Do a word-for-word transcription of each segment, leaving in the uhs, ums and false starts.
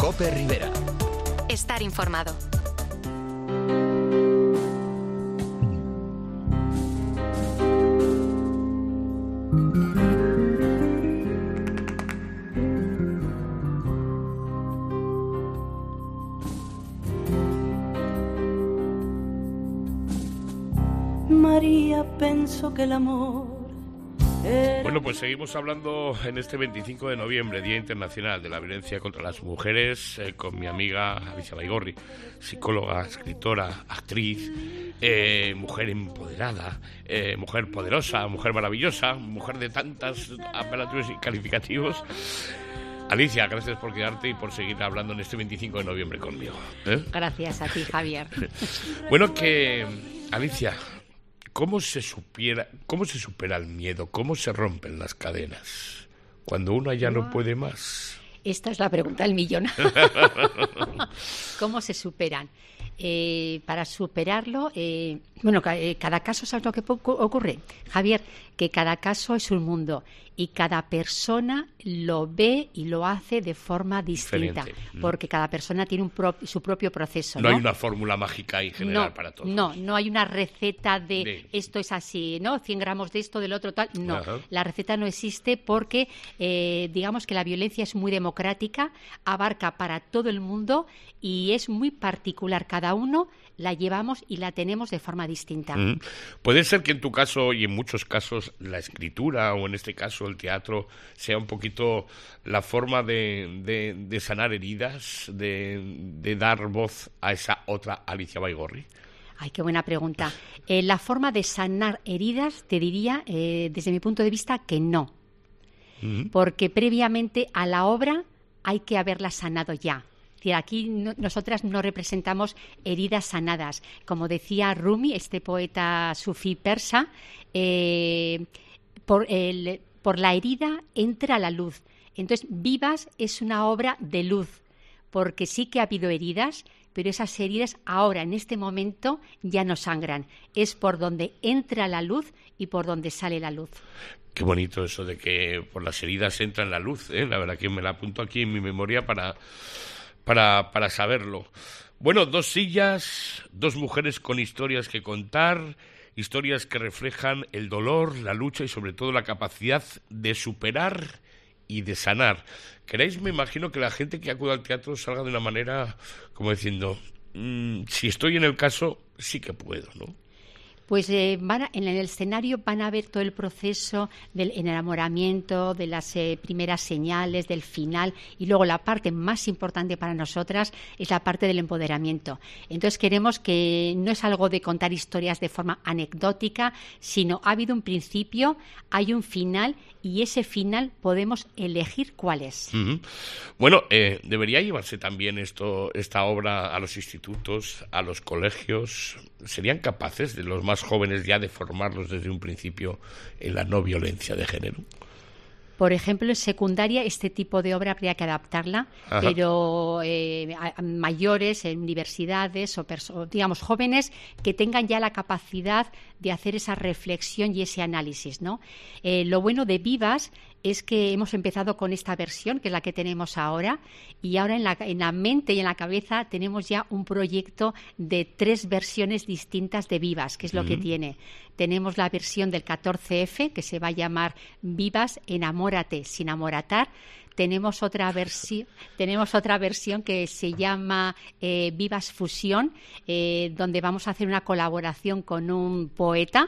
COPE Rivera. Estar informado. María pensó que el amor era... Bueno, pues seguimos hablando en este veinticinco de noviembre, Día Internacional de la Violencia contra las Mujeres, eh, con mi amiga Alicia Baigorri, psicóloga, escritora, actriz, eh, mujer empoderada, eh, mujer poderosa, mujer maravillosa, mujer de tantas apelativos y calificativos. Alicia, gracias por quedarte y por seguir hablando en este veinticinco de noviembre conmigo, ¿eh? Gracias a ti, Javier. Bueno, que Alicia, ¿cómo se supiera, cómo se supera el miedo? ¿Cómo se rompen las cadenas cuando uno ya no puede más? Esta es la pregunta del millón. ¿Cómo se superan? Eh, para superarlo, eh, bueno, cada caso, ¿sabes lo que ocurre, Javier? Que cada caso es un mundo y cada persona lo ve y lo hace de forma distinta, diferente. Porque cada persona tiene un pro, su propio proceso. No, no hay una fórmula mágica y general no, para todos. No, no hay una receta de, de esto es así, ¿no? cien gramos de esto, del otro tal. No, Ajá. La receta no existe porque eh, digamos que la violencia es muy democrática, abarca para todo el mundo y es muy particular. Cada uno la llevamos y la tenemos de forma distinta. Mm. Puede ser que en tu caso y en muchos casos la escritura o en este caso el teatro sea un poquito la forma de, de, de sanar heridas, de, de dar voz a esa otra Alicia Baigorri. Ay, qué buena pregunta. Eh, la forma de sanar heridas, te diría, eh, desde mi punto de vista, que no. Mm. Porque previamente a la obra hay que haberla sanado ya. Aquí no, nosotras no representamos heridas sanadas. Como decía Rumi, este poeta sufí persa, eh, por, el, por la herida entra la luz. Entonces, Vivas es una obra de luz, porque sí que ha habido heridas, pero esas heridas ahora, en este momento, ya no sangran. Es por donde entra la luz y por donde sale la luz. Qué bonito eso de que por las heridas entra la luz, ¿eh? La verdad que me la apunto aquí en mi memoria para... Para, para saberlo. Bueno, dos sillas, dos mujeres con historias que contar, historias que reflejan el dolor, la lucha y sobre todo la capacidad de superar y de sanar. ¿Queréis? Me imagino que la gente que acude al teatro salga de una manera como diciendo, mmm, si estoy en el caso, sí que puedo, ¿no? Pues eh, van a, en el escenario van a ver todo el proceso del enamoramiento, de las eh, primeras señales, del final, y luego la parte más importante para nosotras es la parte del empoderamiento. Entonces queremos que no es algo de contar historias de forma anecdótica, sino ha habido un principio, hay un final y ese final podemos elegir cuál es. Uh-huh. Bueno, eh, debería llevarse también esto, esta obra a los institutos, a los colegios. ¿Serían capaces de los más jóvenes ya de formarlos desde un principio en la no violencia de género? Por ejemplo, en secundaria este tipo de obra habría que adaptarla, Ajá. pero eh, a, a mayores, en universidades o, o digamos jóvenes que tengan ya la capacidad de hacer esa reflexión y ese análisis, ¿no? Eh, lo bueno de Vivas es que hemos empezado con esta versión, que es la que tenemos ahora, y ahora en la, en la mente y en la cabeza tenemos ya un proyecto de tres versiones distintas de Vivas, que es lo mm. que tiene. Tenemos la versión del catorce efe, que se va a llamar Vivas, enamórate sin amoratar. Tenemos otra versión, tenemos otra versión que se llama eh, Vivas Fusión, eh, donde vamos a hacer una colaboración con un poeta.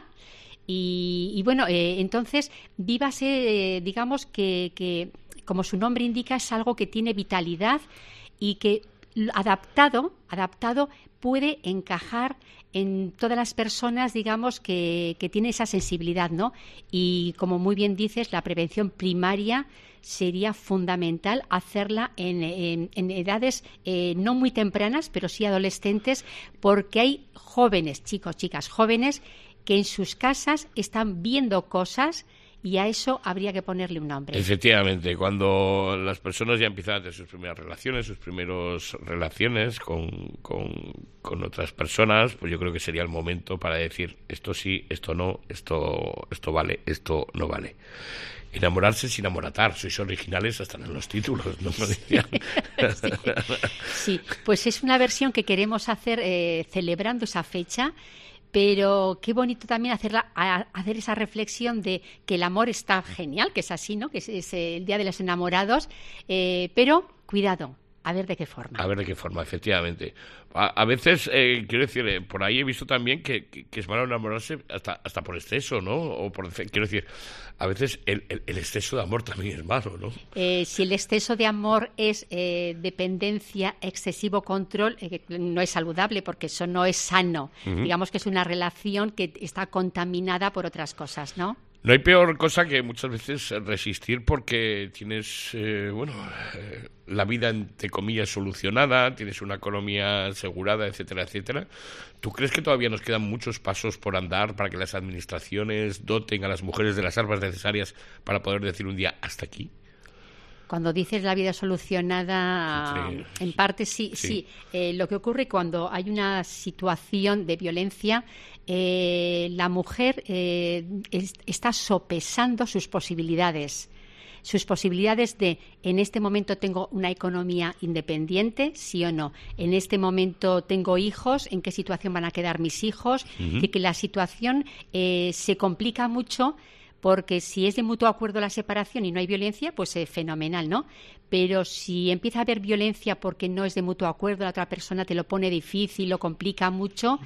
Y, y bueno, eh, entonces Vivas, eh, digamos que, que, como su nombre indica, es algo que tiene vitalidad y que adaptado, adaptado puede encajar en todas las personas, digamos, que, que tienen esa sensibilidad, ¿no? Y como muy bien dices, la prevención primaria sería fundamental hacerla en, en, en edades eh, no muy tempranas, pero sí adolescentes, porque hay jóvenes, chicos, chicas, jóvenes que en sus casas están viendo cosas y a eso habría que ponerle un nombre. Efectivamente, cuando las personas ya empiezan a tener sus primeras relaciones, sus primeras relaciones con, con, con otras personas, pues yo creo que sería el momento para decir esto sí, esto no, esto, esto vale, esto no vale. Enamorarse sin amoratar, sois originales hasta en los títulos, ¿no? Sí, sí. Sí, pues es una versión que queremos hacer eh, celebrando esa fecha, pero qué bonito también hacerla, a, hacer esa reflexión de que el amor está genial, que es así, ¿no? Que es, es el Día de los Enamorados, eh, pero cuidado. A ver de qué forma. A ver de qué forma, efectivamente. A, a veces, eh, quiero decir, eh, por ahí he visto también que, que, que es malo enamorarse hasta, hasta por exceso, ¿no? O por, quiero decir, a veces el, el, el exceso de amor también es malo, ¿no? Eh, si el exceso de amor es eh, dependencia, excesivo control, eh, no es saludable porque eso no es sano. Uh-huh. Digamos que es una relación que está contaminada por otras cosas, ¿no? No hay peor cosa que muchas veces resistir porque tienes, eh, bueno, eh, la vida, entre comillas, solucionada, tienes una economía asegurada, etcétera, etcétera. ¿Tú crees que todavía nos quedan muchos pasos por andar para que las administraciones doten a las mujeres de las armas necesarias para poder decir un día hasta aquí? Cuando dices la vida solucionada, sí. En parte sí, sí. sí. Eh, lo que ocurre cuando hay una situación de violencia, eh, la mujer eh, es, está sopesando sus posibilidades. Sus posibilidades de, en este momento tengo una economía independiente, sí o no. En este momento tengo hijos, ¿en qué situación van a quedar mis hijos? Uh-huh. Y que la situación eh, se complica mucho. Porque si es de mutuo acuerdo la separación y no hay violencia, pues es eh, fenomenal, ¿no? Pero si empieza a haber violencia porque no es de mutuo acuerdo, la otra persona te lo pone difícil, lo complica mucho,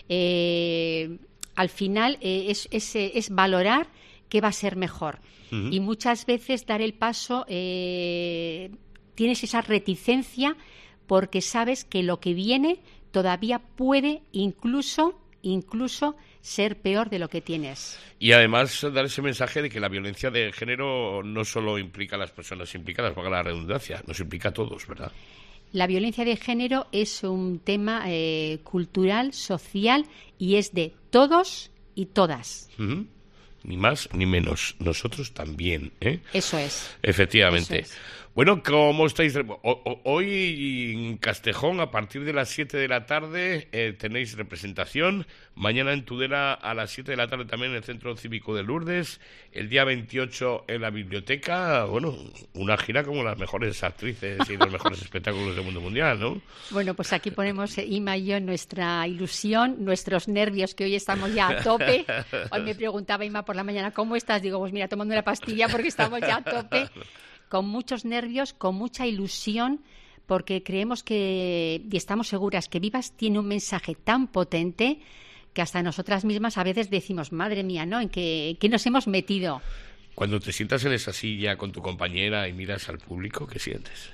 eh, al final eh, es, es, es valorar qué va a ser mejor. Uh-huh. Y muchas veces dar el paso, eh, tienes esa reticencia porque sabes que lo que viene todavía puede incluso, incluso ser peor de lo que tienes. Y además dar ese mensaje de que la violencia de género no solo implica a las personas implicadas, valga la redundancia, nos implica a todos, ¿verdad? La violencia de género es un tema eh, cultural, social y es de todos y todas. Uh-huh. Ni más ni menos. Nosotros también, ¿eh? Eso es. Efectivamente. Eso es. Bueno, ¿cómo estáis? O, o, hoy en Castejón, a partir de las siete de la tarde, eh, tenéis representación. Mañana en Tudela a las siete de la tarde también en el Centro Cívico de Lourdes. El día veintiocho en la biblioteca. Bueno, una gira como las mejores actrices y los mejores espectáculos del mundo mundial, ¿no? Bueno, pues aquí ponemos, eh, Ima y yo, nuestra ilusión, nuestros nervios, que hoy estamos ya a tope. Hoy me preguntaba Ima por la mañana, ¿cómo estás? Digo, pues mira, tomando una pastilla porque estamos ya a tope. Con muchos nervios, con mucha ilusión, porque creemos que, y estamos seguras que Vivas tiene un mensaje tan potente que hasta nosotras mismas a veces decimos, madre mía, ¿no? ¿En qué, en qué nos hemos metido? Cuando te sientas en esa silla con tu compañera y miras al público, ¿qué sientes?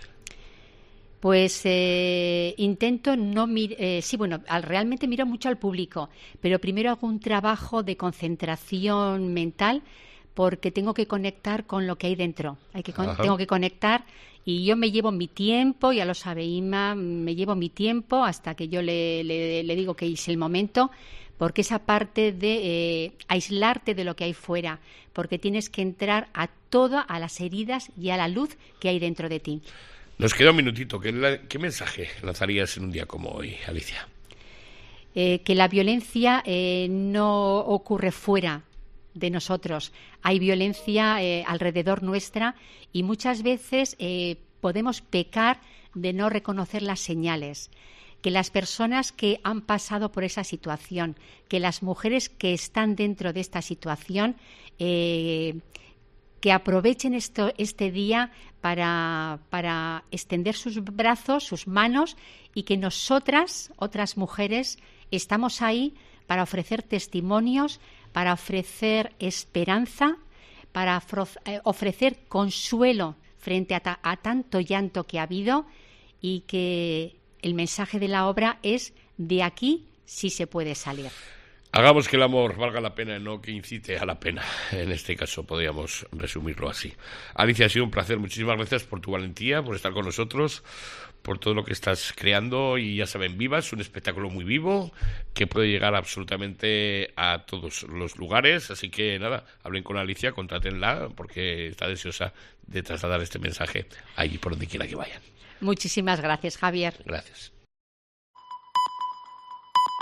Pues eh, intento no mirar, eh, sí, bueno, al, realmente miro mucho al público, pero primero hago un trabajo de concentración mental porque tengo que conectar con lo que hay dentro. Hay que con- tengo que conectar y yo me llevo mi tiempo, ya lo sabe Ima, me llevo mi tiempo hasta que yo le, le, le digo que es el momento, porque esa parte de eh, aislarte de lo que hay fuera, porque tienes que entrar a todo, a las heridas y a la luz que hay dentro de ti. Nos queda un minutito. ¿Qué, la, qué mensaje lanzarías en un día como hoy, Alicia? Eh, que la violencia eh, no ocurre fuera de nosotros. Hay violencia eh, alrededor nuestra y muchas veces eh, podemos pecar de no reconocer las señales. Que las personas que han pasado por esa situación, que las mujeres que están dentro de esta situación, eh, que aprovechen esto, este día para, para extender sus brazos, sus manos, y que nosotras, otras mujeres, estamos ahí para ofrecer testimonios, para ofrecer esperanza, para afro- eh, ofrecer consuelo frente a, ta- a tanto llanto que ha habido, y que el mensaje de la obra es: de aquí sí se puede salir. Hagamos que el amor valga la pena y no que incite a la pena. En este caso podríamos resumirlo así. Alicia, ha sido un placer. Muchísimas gracias por tu valentía, por estar con nosotros, por todo lo que estás creando. Y ya saben, Vivas, un espectáculo muy vivo que puede llegar absolutamente a todos los lugares. Así que nada, hablen con Alicia, contrátenla, porque está deseosa de trasladar este mensaje allí por donde quiera que vayan. Muchísimas gracias, Javier. Gracias.